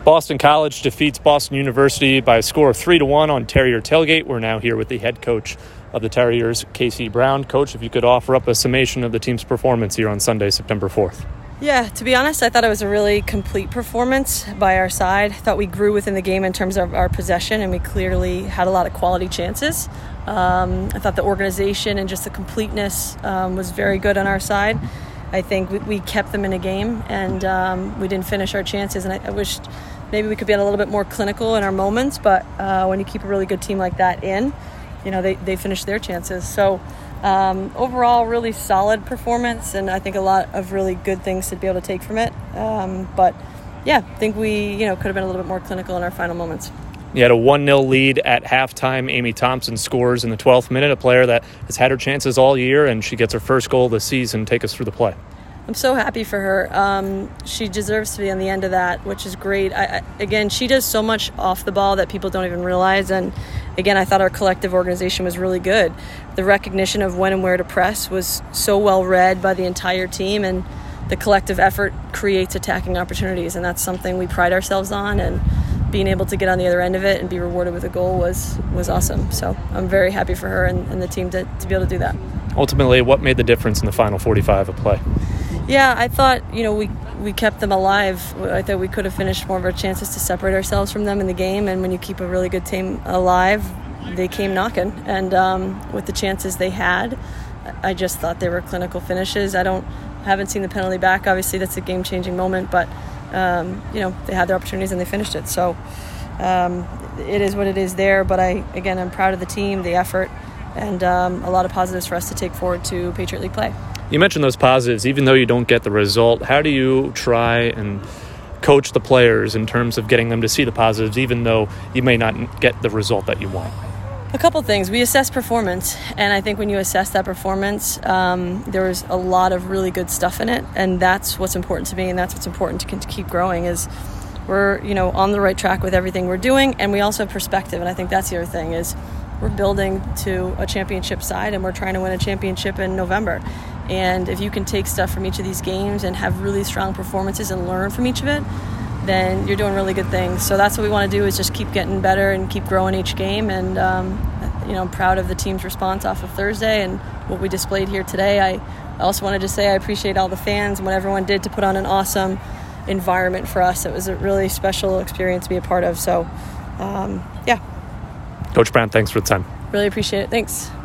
Boston College defeats Boston University by a score of 3-1 on Terrier Tailgate. We're now here with the head coach of the Terriers, Casey Brown. Coach, if you could offer up a summation of the team's performance here on Sunday, September 4th. Yeah, to be honest, I thought it was a really complete performance by our side. I thought we grew within the game in terms of our possession, and we clearly had a lot of quality chances. I thought the organization and just the completeness was very good on our side. I think we kept them in a game, and we didn't finish our chances. And I wished maybe we could be a little bit more clinical in our moments, but when you keep a really good team like that in, they finish their chances. So overall, really solid performance, and I think a lot of really good things to be able to take from it. But yeah, I think we could have been a little bit more clinical in our final moments. You had a 1-0 lead at halftime. Amy Thompson scores in the 12th minute, a player that has had her chances all year, and she gets her first goal of the season. Take us through the play. I'm so happy for her. She deserves to be on the end of that, which is great. Again, she does so much off the ball that people don't even realize. And again, I thought our collective organization was really good. The recognition of when and where to press was so well read by the entire team, and the collective effort creates attacking opportunities. And that's something we pride ourselves on. And being able to get on the other end of it and be rewarded with a goal was awesome. So I'm very happy for her and the team to be able to do that. Ultimately, what made the difference in the final 45 of play? Yeah, I thought, we kept them alive. I thought we could have finished more of our chances to separate ourselves from them in the game. And when you keep a really good team alive, they came knocking. And with the chances they had, I just thought they were clinical finishes. Haven't seen the penalty back. Obviously, that's a game-changing moment. But, they had their opportunities and they finished it. So it is what it is there. But I'm proud of the team, the effort, and a lot of positives for us to take forward to Patriot League play. You mentioned those positives. Even though you don't get the result, how do you try and coach the players in terms of getting them to see the positives, even though you may not get the result that you want? A couple things. We assess performance, and I think when you assess that performance, there was a lot of really good stuff in it, and that's what's important to me, and that's what's important to keep growing is we're on the right track with everything we're doing, and we also have perspective, and I think that's the other thing is we're building to a championship side, and we're trying to win a championship in November. And if you can take stuff from each of these games and have really strong performances and learn from each of it, then you're doing really good things. So that's what we want to do is just keep getting better and keep growing each game. And, I'm proud of the team's response off of Thursday and what we displayed here today. I also wanted to say I appreciate all the fans and what everyone did to put on an awesome environment for us. It was a really special experience to be a part of. So, yeah. Coach Brown, thanks for the time. Really appreciate it. Thanks.